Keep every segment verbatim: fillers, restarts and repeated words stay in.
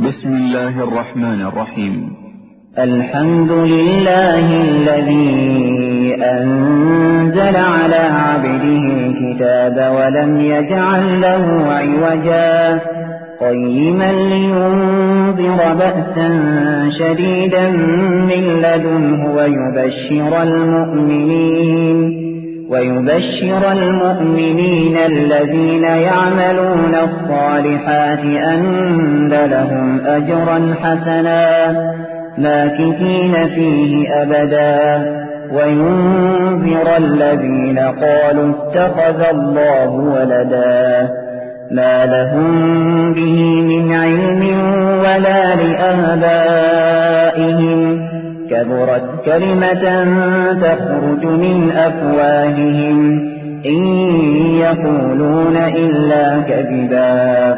بسم الله الرحمن الرحيم. الحمد لله الذي أنزل على عبده الكتاب ولم يجعل له عوجا قيما لينذر بأسا شديدا من لدنه ويبشر المؤمنين ويبشر المؤمنين الذين يعملون الصالحات أن لهم أجرا حسنا ماكثين فيه أبدا وينذر الذين قالوا اتخذ الله ولدا ما لهم به من علم ولا لآبائهم كبرت كلمة تخرج من أفواههم إن يقولون إلا كذبا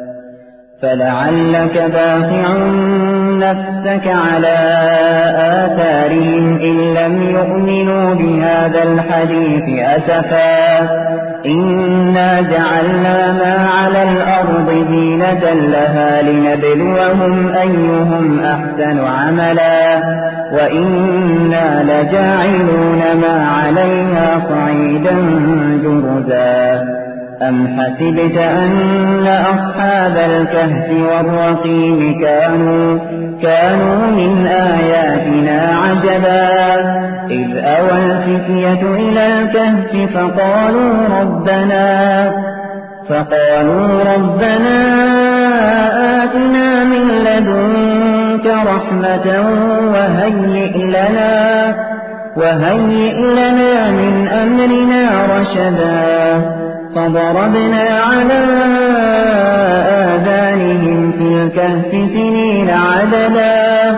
فلعلك باخع نفسك على آثارهم إن لم يؤمنوا بهذا الحديث أسفا إنا جعلنا ما على الأرض زينة لها لنبلوهم أيهم أحسن عملا وإنا لجاعلون ما عليها صعيدا جرزا أم حسبت أن أصحاب الكهف والرقيم كانوا كانوا من آياتنا عجبا إذ أوى الفتية إلى الكهف فقالوا ربنا فقالوا ربنا آتنا من لدنك رحمة وهيئ لنا وهيئ لنا من أمرنا رشدا فضربنا على آذانهم في الكهف سنين عددا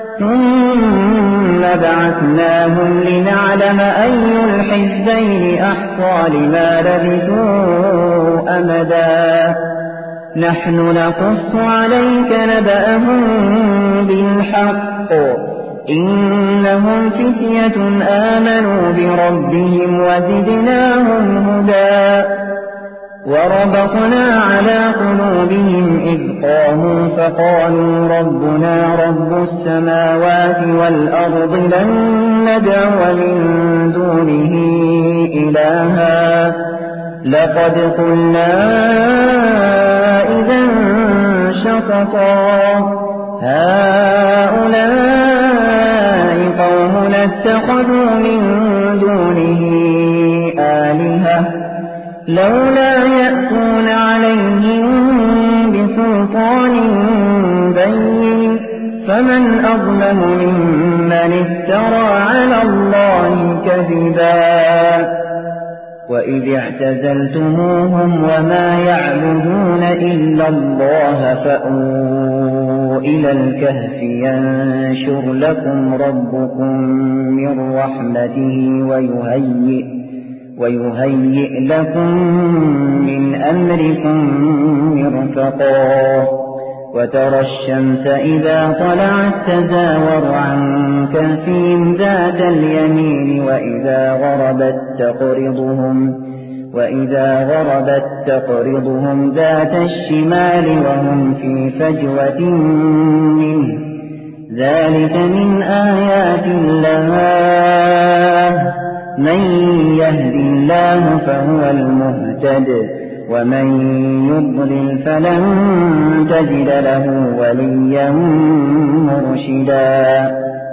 ثم بعثناهم لنعلم أي الحزبين أحصى لما لبثوا أمدا نحن نقص عليك نبأهم بالحق إنهم فتية آمنوا بربهم وزدناهم هدى وربطنا على قلوبهم إذ قاموا فقالوا ربنا رب السماوات والأرض لن ندعو من دونه إلها لقد قلنا إذا شططا هؤلاء قومنا اتخذوا من دونه آلهة لولا يأتون عليهم بسلطان بين فمن أظلم ممن افترى على الله كذبا وإذ اعتزلتموهم وما يعبدون إلا الله فأووا إلى الكهف ينشر لكم ربكم من رحمته ويهيئ, ويهيئ لكم من أمركم مرفقا وترى الشمس إذا طلعت تزاور عن كهفهم ذات اليمين وإذا غربت تقرضهم وإذا غربت تقرضهم ذات الشمال وهم في فجوة منه ذلك من آيات الله من يهد الله فهو المهتد ومن يضلل فلن تجد له وليا مرشدا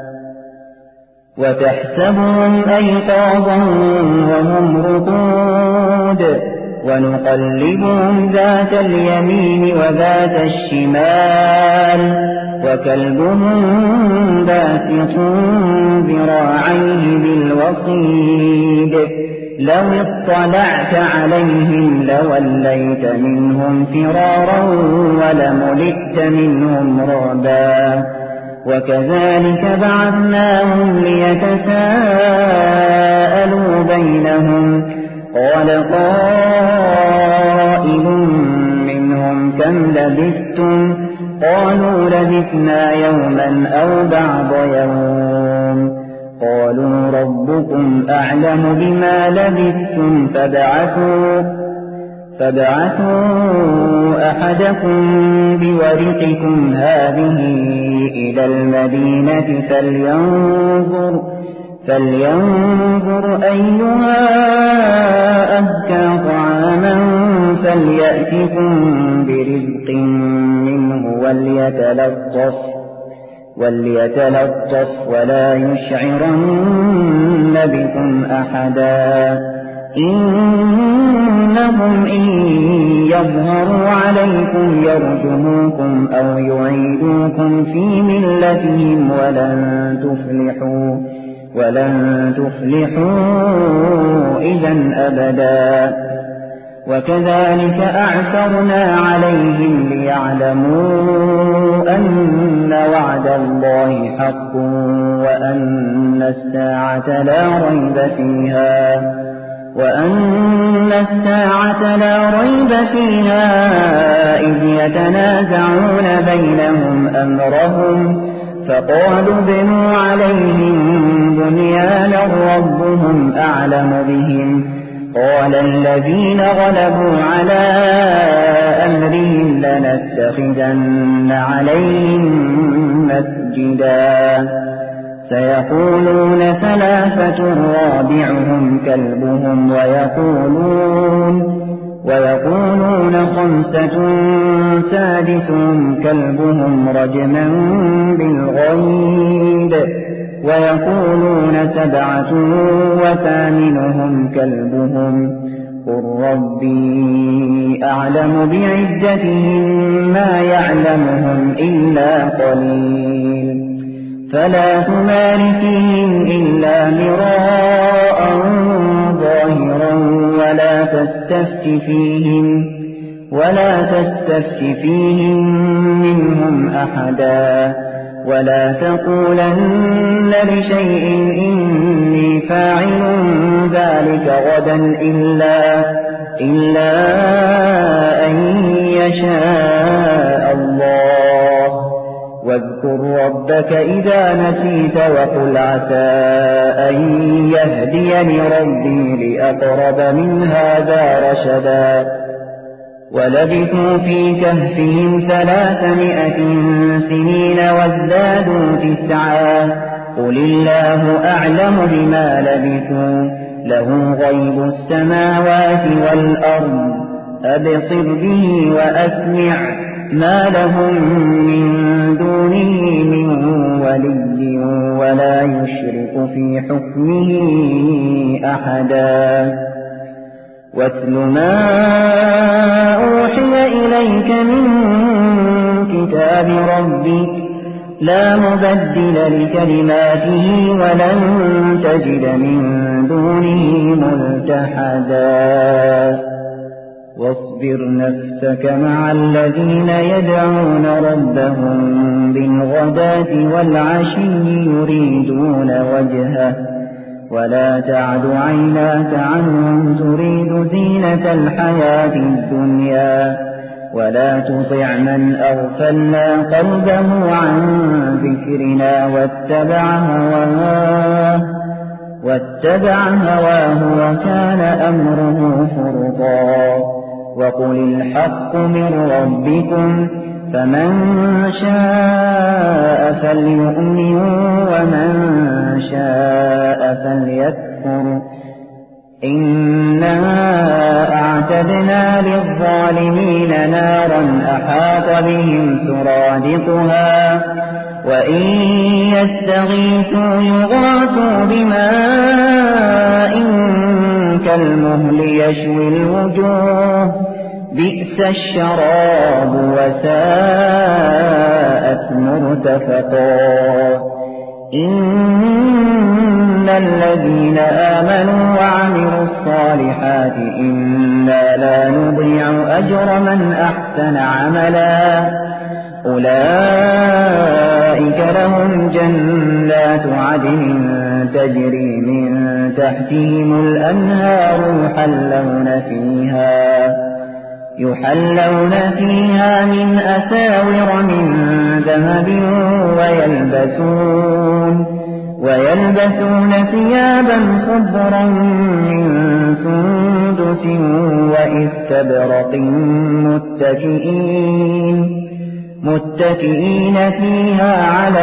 وتحسبهم أيقاظا وهم رقود ونقلبهم ذات اليمين وذات الشمال وكلبهم باسط ذراعيه بالوصيد لو اطلعت عليهم لوليت منهم فرارا ولملئت منهم رعبا وكذلك بعثناهم ليتساءلوا بينهم قال قائل منهم كم لبثتم قالوا لبثنا يوما أو بعض يوم قالوا ربكم أعلم بما لبثتم فابعثوا فابعثوا أحدكم بورقكم هذه إلى المدينة فلينظر, فلينظر أيها أزكى طعاما فليأتكم برزق منه وليتلطف, وليتلطف ولا يشعرن بكم أحدا إنهم إن يظهروا عليكم يرجموكم أو يعيدوكم في ملتهم ولن تفلحوا ولن تفلحوا إذا أبدا وكذلك أعثرنا عليهم ليعلموا أن وعد الله حق وأن الساعة لا ريب فيها وأن الساعة لا ريب فيها إذ يتنازعون بينهم أمرهم فقالوا ابنوا عليهم بنيانا ربهم أعلم بهم قال الذين غلبوا على أمرهم لنتخذن عليهم مسجدا سيقولون ثلاثة رابعهم كلبهم ويقولون, ويقولون خمسة سادسهم كلبهم رجما بالغيب ويقولون سبعة وثامنهم كلبهم قل ربي أعلم بعدتهم ما يعلمهم إلا قليل فلا تمار فيهم إلا مراء ظاهرا ولا تستفت فيهم ولا تستفت فيهم منهم أحدا ولا تقولن لشيء إني فاعل ذلك غدا إلا, إلا أن يشاء الله واذكر ربك إذا نسيت وقل عسى أن يهديني ربي لأقرب من هذا رشدا ولبثوا في كهفهم ثلاثمائة سنين وازدادوا تسعا قل الله أعلم بما لبثوا له غيب السماوات والأرض أبصر به وأسمع ما لهم من دونه من ولي ولا يشرك في حكمه أحدا واتل ما أوحي إليك من كتاب ربك لا مبدل لكلماته ولن تجد من دونه ملتحدا واصبر نفسك مع الذين يدعون ربهم بالغداة والعشي يريدون وجهه ولا تعد عيناك عنهم تريد زينة الحياة الدنيا ولا تطع من أغفلنا قلبه عن ذكرنا واتبع هواه واتبع هواه وكان أمره فرطا وقل الحق من ربكم فمن شاء فليؤمن ومن شاء فليكفر إنا أعتدنا للظالمين نارا أحاط بهم سرادقها وإن يستغيثوا يغاثوا بماء كالمهل يشوي الوجوه بئس الشراب وساءت مرتفقا إن الذين آمنوا وعملوا الصالحات إنا لا نضيع أجر من أحسن عملا أولئك لهم جنات عدن تجري من تحتهم الأنهار يحلون فيها يحلون فيها من أساور من ذهب ويلبسون ويلبسون ثيابا خضرا من سندس استبرق متكئين متكئين فيها على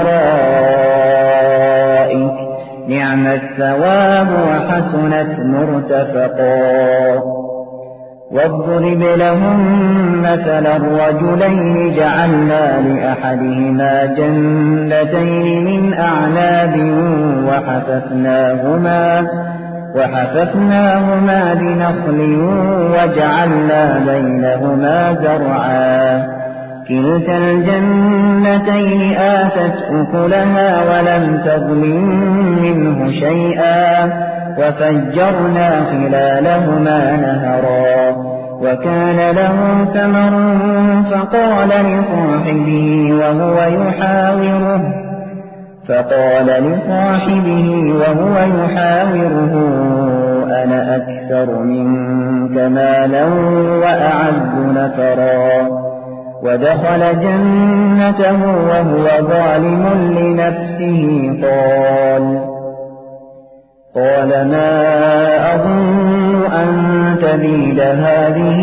الأرائك نعم الثواب وحسنت مرتفقا واضرب لهم مثل الرجلين جعلنا لأحدهما جنتين من أعناب وحففناهما وحففناهما بنخل وجعلنا بينهما زرعا كلتا الجنتين آتت أكلها ولم تظلم منه شيئا وفجرنا خلالهما نهرا وكان له ثمر فقال لصاحبه وهو يحاوره فقال لصاحبه وهو يحاوره أنا أكثر منك مالا وأعز نفرا ودخل جنته وهو ظالم لنفسه قال قال ما أظن أن تبيد هذه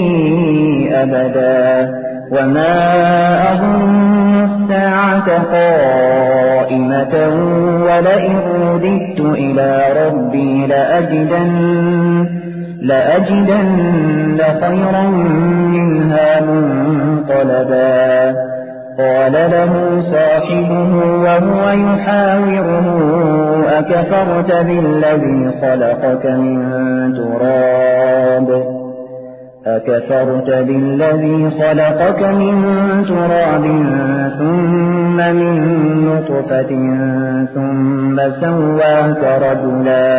أبدا وما أظن الساعة قائمة ولئن رددت إلى ربي لأجدن لأجدن خيرا منها منقلبا قال له صاحبه وهو يحاوره أكفرت بالذي خلقك من تراب أكفرت بالذي خلقك من تراب ثم من نطفة ثم سواك رجلا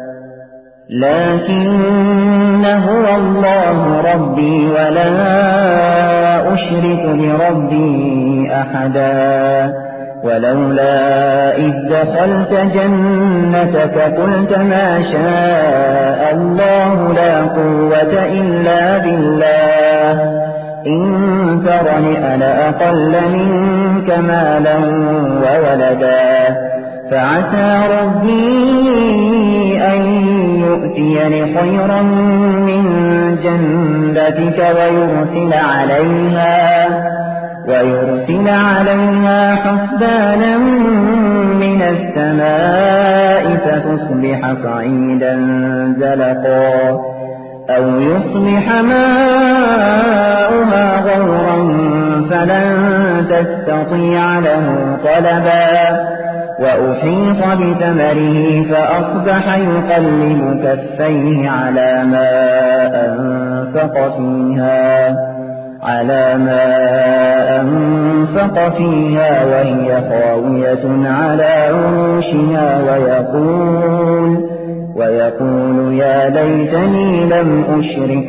لكن هو الله ربي ولا أشرك بربي أحدا ولولا إذ دخلت جنتك قلت ما شاء الله لا قوة إلا بالله إن ترني أنا أقل منك مالا وولدا فعسى ربي أن يؤتيني خيرا من جنتك ويرسل عليها ويرسل عليها حسبانا من السماء فتصبح صعيدا زلقا أو يصبح ماؤها غورا فلن تستطيع له طلبا وأحيط بثمره فأصبح يقلب كفيه على ما أنفق فيها على ما أنفق فيها وهي خاوية على عروشها ويقول ويقول يا ليتني لم أشرك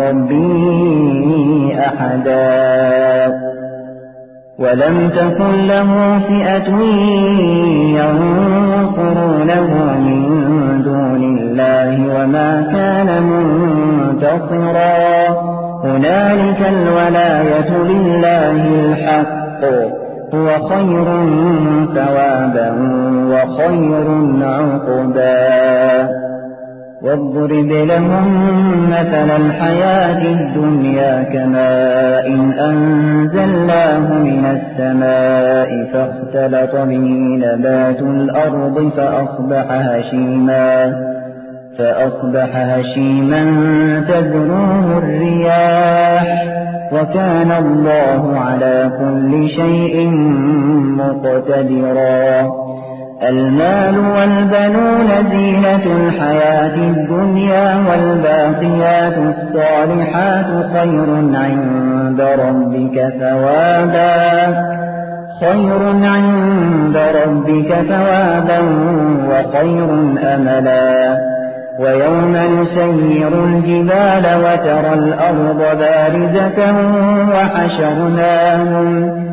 بربي أحدا ولم تكن له فئة ينصرونه من دون الله وما كان منتصرا هنالك الولاية لله الحق هو خير ثوابا وخير عقبا واضرب لهم مثل الحياة الدنيا كماء أنزلناه من السماء فاختلط به نبات الأرض فأصبح هشيما فأصبح هشيما تذروه الرياح وكان الله على كل شيء مقتدرا المال والبنون زينة الحياة الدنيا والباقيات الصالحات خير عند ربك ثوابا خير عند ربك ثوابا وخير أملا ويوم نسير الجبال وترى الأرض بارزة وحشرناهم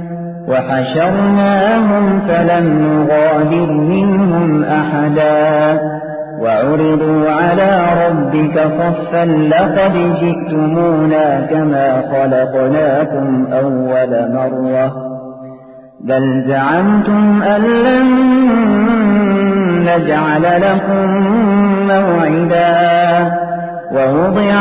وحشرناهم فلم نغادر منهم أحدا وعرضوا على ربك صفا لقد جئتمونا كما خلقناكم أول مرة بل زعمتم أن لن نجعل لكم موعدا ووضع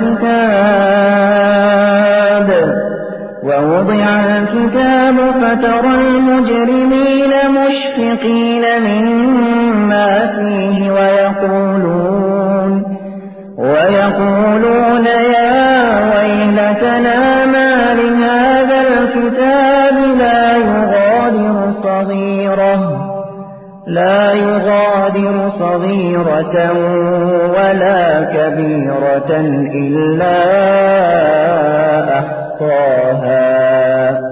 الكتاب ووضع الكتاب فترى المجرمين مشفقين مما فيه ويقولون ويقولون يا ويلتنا ما لهذا الكتاب لا يغادر صغيرة لا يغادر صغيرة ولا كبيرة إلا أحصاها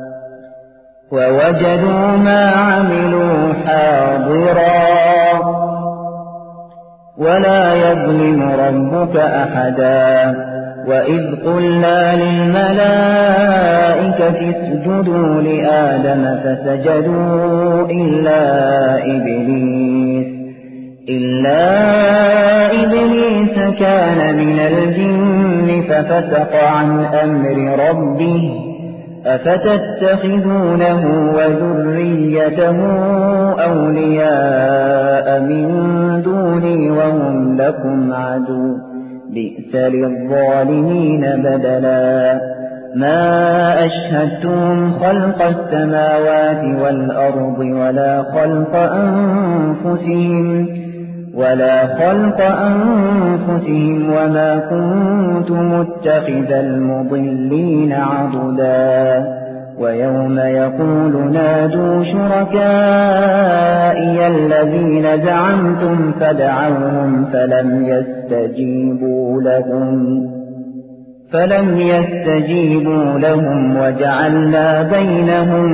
ووجدوا ما عملوا حاضرا ولا يظلم ربك أحدا وإذ قلنا للملائكة اسجدوا لآدم فسجدوا إلا إبليس إلا إبليس كان من الجن ففسق عن أمر ربه أفتتخذونه وذريته أولياء من دوني وهم لكم عدو بئس للظالمين بدلا ما أشهدتهم خلق السماوات والأرض ولا خلق أنفسهم ولا خلق أنفسهم وما كنت متخذ المضلين عضدا ويوم يقول نادوا شركائي الذين زعمتم فدعوهم فلم يستجيبوا لهم فلم يستجيبوا لهم وجعلنا بينهم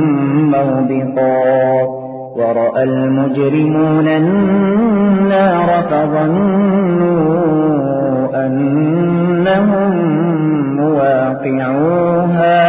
موبقا ورأى المجرمون النار فظنوا أنهم مواقعوها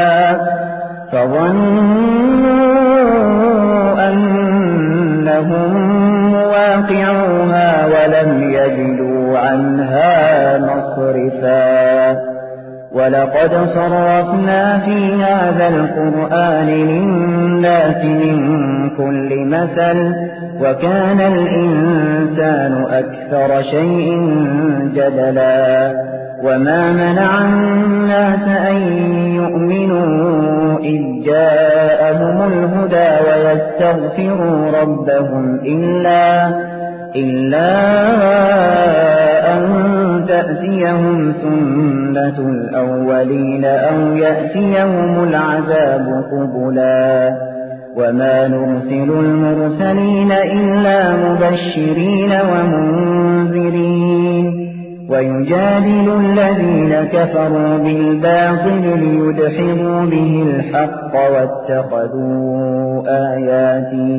فظنوا أنهم مواقعوها ولم يجدوا عنها مصرفا ولقد صرفنا في هذا القرآن للناس من كل مثل وكان الإنسان أكثر شيء جدلا وما منع الناس أن يؤمنوا إذ جاءهم الهدى ويستغفروا ربهم إلا إلا أن تأتيهم سنة الأولين أو يأتيهم العذاب قبلا وما نرسل المرسلين إلا مبشرين ومنذرين ويجادل الذين كفروا بالباطل ليدحضوا به الحق واتخذوا آياتي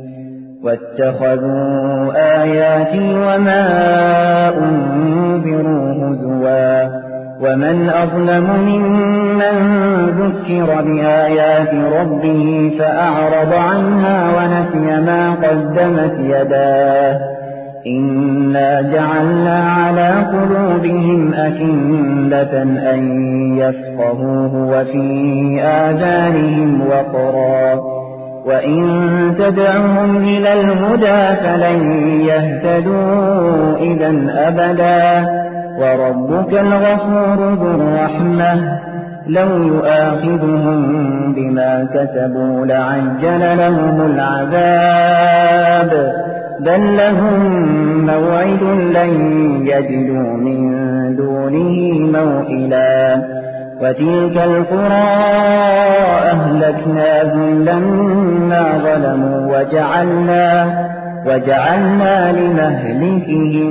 واتخذوا آياتي وما أنذروا هزوا ومن أظلم ممن ذكر بآيات ربه فأعرض عنها ونسي ما قدمت يداه إنا جعلنا على قلوبهم أكنة أن يفقهوه وفي آذانهم وقرا وإن تدعهم إلى الهدى فلن يهتدوا إذا أبدا وربك الغفور ذو الرحمة لو يؤاخذهم بما كسبوا لعجل لهم العذاب بل لهم موعد لن يجدوا من دونه موئلا وتلك القرى أهلكناهم لما ظلموا وجعلنا وجعلنا لمهلكهم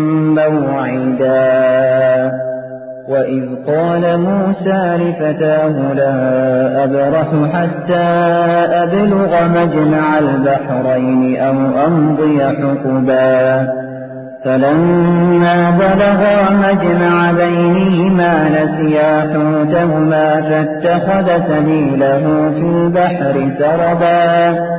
موعدا وإذ قال موسى لفتاه لا أبرح حتى أبلغ مجمع البحرين أو أمضي حقبا فلما بلغا مجمع بينهما نسيا حوتهما فاتخذ سبيله في البحر سربا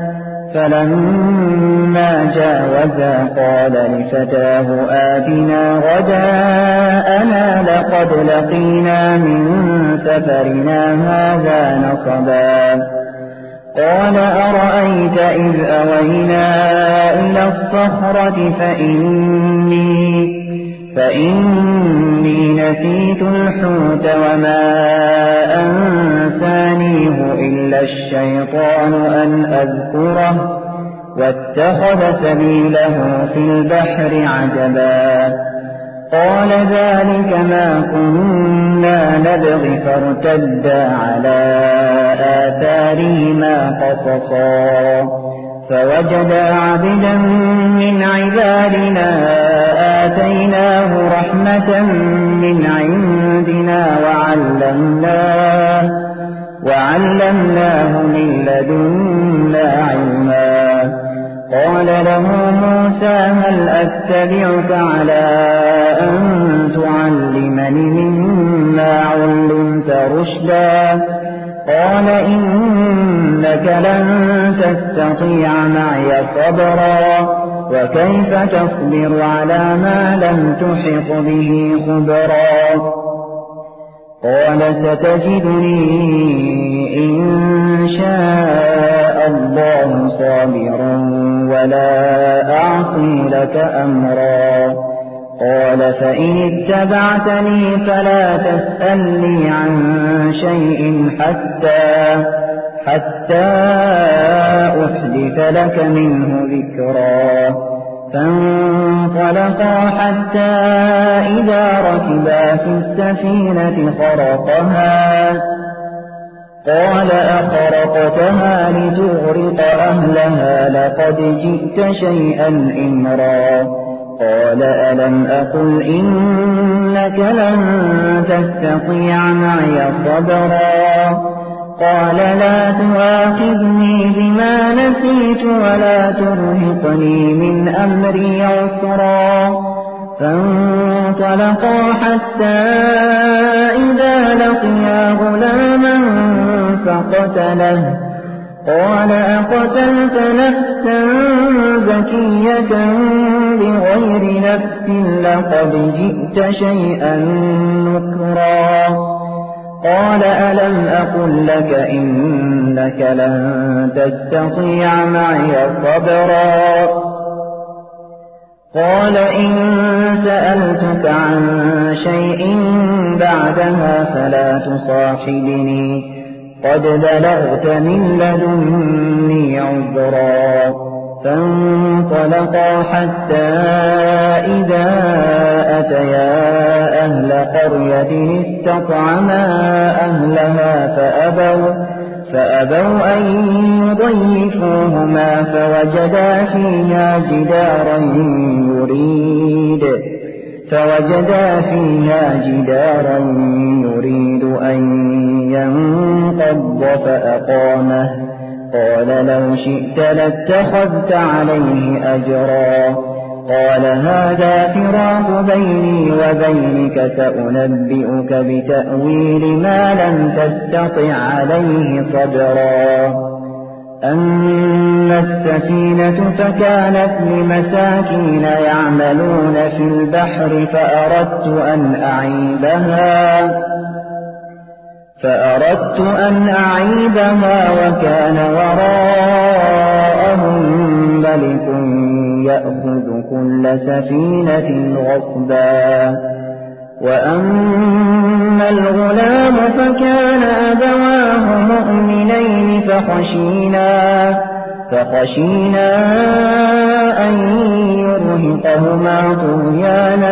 فلما جاوزا قال لفتاه آتنا غداءنا لقد لقينا من سفرنا هذا نصبا قال أرأيت إذ أوينا إلى الصخرة فإني, فإني نسيت الحوت وما أنسانيه إلا الشيطان أن أذكره واتخذ سبيله في البحر عجبا قال ذلك ما كنا نبغي فارتدا على آثارهما قصصا فوجدا عبدا من عبادنا آتيناه رحمة من عندنا وعلمناه, وعلمناه من لدنا علما قال له موسى هل أتبعك على أن تعلمني مما علمت رشدا قال إنك لن تستطيع معي صبرا وكيف تصبر على ما لم تحط به خبرا قال ستجدني إن شاء الله صابرا ولا أعصي لك أمرا قال فإن اتبعتني فلا تسألني عن شيء حتى حتى أحدث لك منه ذكرا فانطلقا حتى إذا ركبا في السفينة خرقها قال أخرقتها لتغرق أهلها لقد جئت شيئا إمرا قال ألم أقل إنك لن تستطيع معي صبرا قال لا تؤاخذني بما نسيت ولا ترهقني من أمري عسرا فانطلقا حتى إذا لقيا غلاما فقتله قال أقتلت نفسا زكية بغير نفس لقد جئت شيئا نكرا قال ألم أقل لك إنك لن تستطيع معي صبرا قال إن سألتك عن شيء بعدها فلا تصاحبني قد بلغت من لدني عذرا فانطلقا حتى إذا أتيا أهل قرية استطعما أهلها فأبوا, فأبوا أن يضيفوهما فوجدا فيها جدارا يريد فوجدا فيها جدارا يريد أن ينقض فأقامه قال لو شئت لاتخذت عليه أجرا قال هذا فراق بيني وبينك سأنبئك بتأويل ما لم تستطع عليه صبرا أما السفينة فكانت لمساكين يعملون في البحر فأردت أن أعيبها فأردت أن أعيبها وكان وراءهم ملك يأخذ كل سفينة غصبا وأما الغلام فكان أبواه مؤمنين فخشينا فخشينا أن يرهقهما طغيانا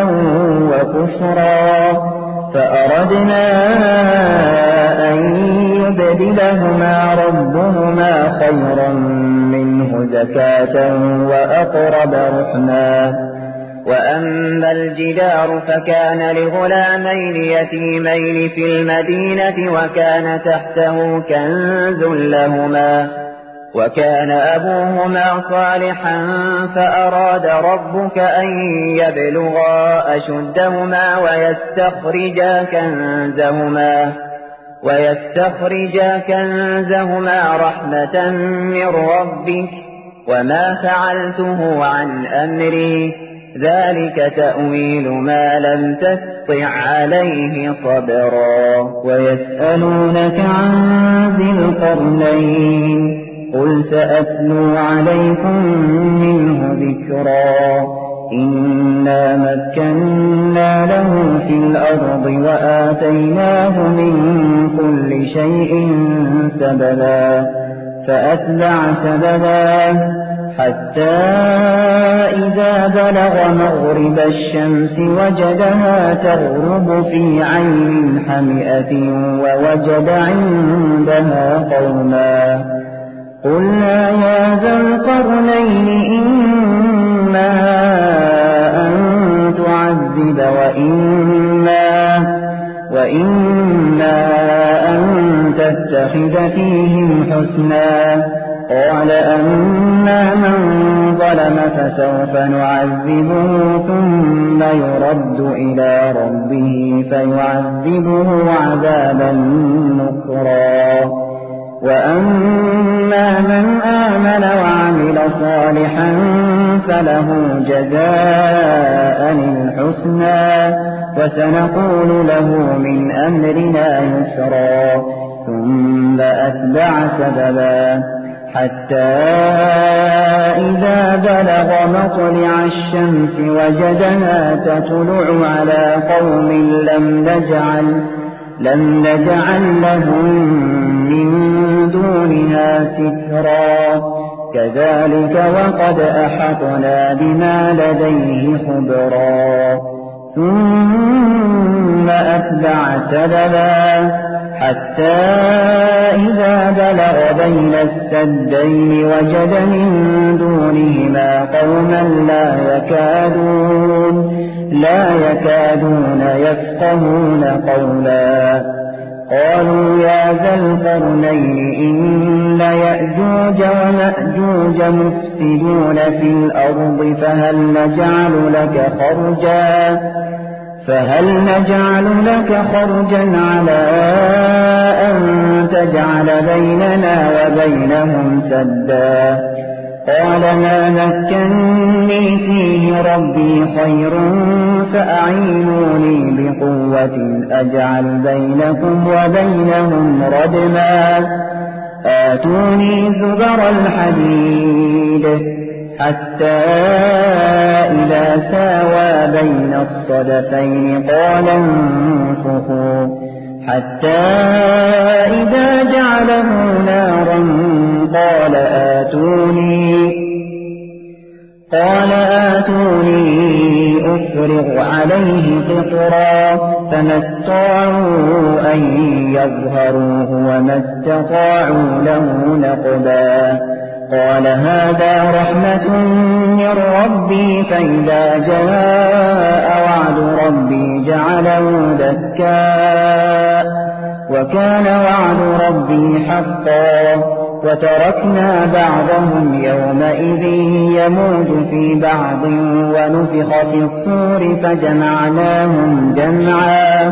وكفرا فأردنا أن يبدلهما ربهما خيرا منه زكاة وأقرب رحما وأما الجدار فكان لغلامين يتيمين في المدينة وكان تحته كنز لهما وكان أبوهما صالحا فأراد ربك أن يبلغا أشدهما ويستخرجا كنزهما ويستخرجا كنزهما رحمة من ربك وما فعلته عن أمري ذلك تأويل ما لم تستطع عليه صبرا ويسألونك عن ذي القرنين قل سأتلو عليكم منه ذكرا إنا مكنا له في الأرض وآتيناه من كل شيء سببا فأتبع سببا حتى إذا بلغ مغرب الشمس وجدها تغرب في عين حمئة ووجد عندها قوما قلنا يا ذا القرنين إما أن تعذب وإما, وإما أن تتخذ فيهم حسنا قال أما من ظلم فسوف نعذبه ثم يرد إلى ربه فيعذبه عذابا نكرا وأما من آمن وعمل صالحا فله جزاء الحسنى وسنقول له من أمرنا يسرا ثم أتبع سببا حتى إذا بلغ مطلع الشمس وجدها تطلع على قوم لم نجعل, لم نجعل لهم من دونها سترا كذلك وقد أحطنا بما لديه خبرا ثم أتبع سببا حتى إذا بلغ بين السدين وجد من دونهما قوما لا يكادون, لا يكادون يفقهون قولا قالوا يا ذا القرنين إن يأجوج ومأجوج مفسدون في الأرض فهل نجعل لك خرجا فهل نجعل لك خرجا على أن تجعل بيننا وبينهم سدا قال ما مكنني فيه ربي خير فأعينوني بقوة أجعل بينكم وبينهم ردما آتوني زبر الحديد حتى إذا ساوى بين الصدفين قال انفخوا حتى إذا جعله نارا قال آتوني قال آتوني أفرغ عليه قطرا فما استطاعوا أن يظهروه وما استطاعوا له نقبا قال هذا رحمة من ربي فإذا جاء وعد ربي جعله دكا وكان وعد ربي حقا وتركنا بعضهم يومئذ يموج في بعض ونفخ في الصور فجمعناهم جمعا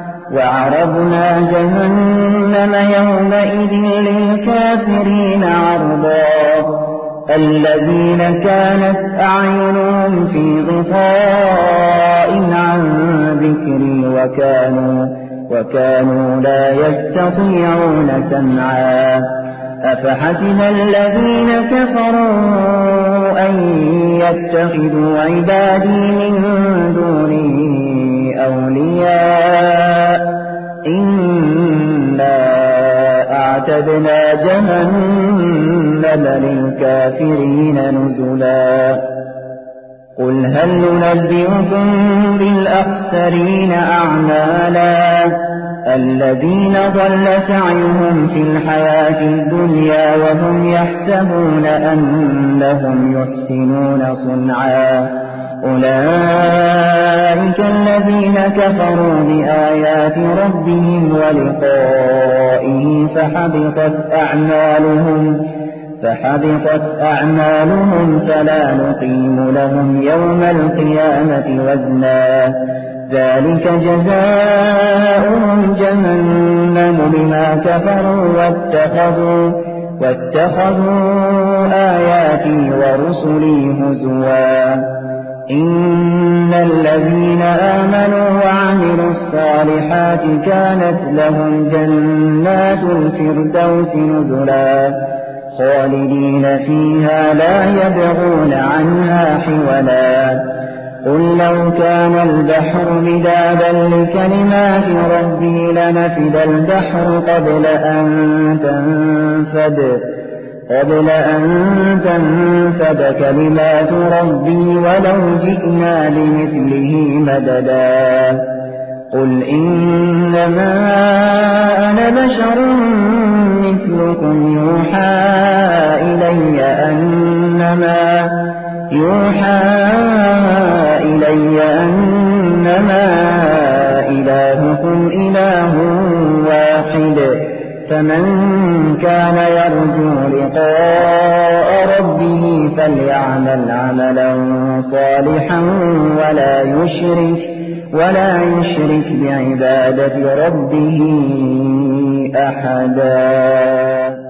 وعرضنا جهنم يومئذ للكافرين عرضا الذين كانت أعينهم في غطاء عن ذكري وكانوا, وكانوا لا يستطيعون سمعا أفحسب الذين كفروا أن يتخذوا عبادي من دوني أولياء إنا أعتدنا جهنم للكافرين نزلا قل هل ننبئكم بالأخسرين أعمالا الذين ضل سعيهم في الحياة الدنيا وهم يحسبون أنهم يحسنون صنعا أولئك الذين كفروا بآيات ربهم ولقائه فحبطت أعمالهم فحبطت أعمالهم فلا نقيم لهم يوم القيامة وزنا ذلك جزاؤهم جهنم بما كفروا واتخذوا, واتخذوا آياتي ورسلي هزوا إن الذين آمنوا وعملوا الصالحات كانت لهم جنات الفردوس نزلا خالدين فيها لا يبغون عنها حولا قل لو كان البحر مدادا لكلمات ربي لنفد البحر قبل أن تنفد قبل أن تنفد كلمات ربي ولو جئنا بمثله مددا قل إنما أنا بشر مثلكم يوحى إلي أنما يوحى إلي أنما إلهكم إله واحد فمن كان يرجو لقاء ربه فليعمل عملا صالحا ولا يشرك ولا يشرك بعبادة ربه أحدا.